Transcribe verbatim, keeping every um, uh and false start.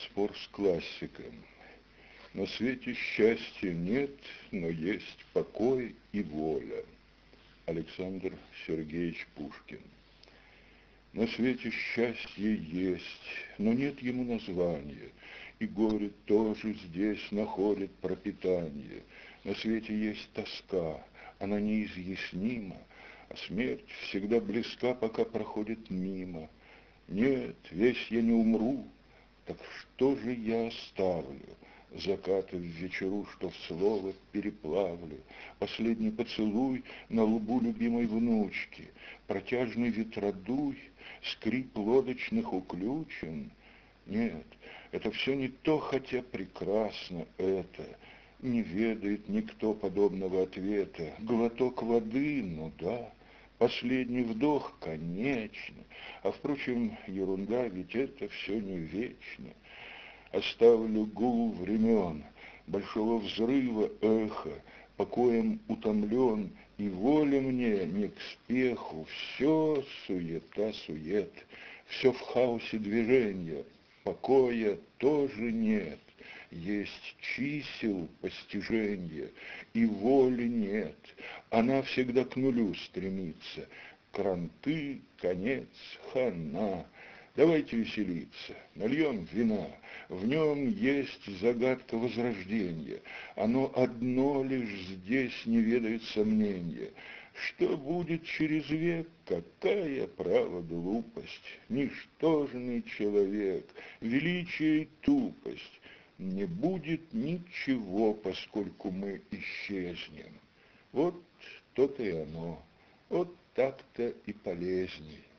Спор с классиком. На свете счастья нет, но есть покой и воля. Александр Сергеевич Пушкин. На свете счастье есть, но нет ему названия, и горе тоже здесь находит пропитание. На свете есть тоска, она неизъяснима, а смерть всегда близка, пока проходит мимо. Нет, весь я не умру, так что же я оставлю? Закаты в вечеру, что в слово переплавлю, последний поцелуй на лбу любимой внучки, протяжный ветродуй, скрип лодочных уключен. Нет, это все не то, хотя прекрасно это. Не ведает никто подобного ответа. Глоток воды, ну да, последний вдох, конечно. А впрочем, ерунда, ведь это все не вечно. Оставлю гул времен, большого взрыва эхо, покоем утомлен, и воля мне не к спеху, все суета-сует, все в хаосе движения, покоя тоже нет, есть чисел постижения, и воли нет, она всегда к нулю стремится, кранты, конец, хана. Давайте веселиться, нальем вина, в нем есть загадка возрождения, оно одно лишь здесь не ведает сомнения. Что будет через век, какая, право, глупость, ничтожный человек, величие и тупость. Не будет ничего, поскольку мы исчезнем. Вот то-то и оно, вот так-то и полезней.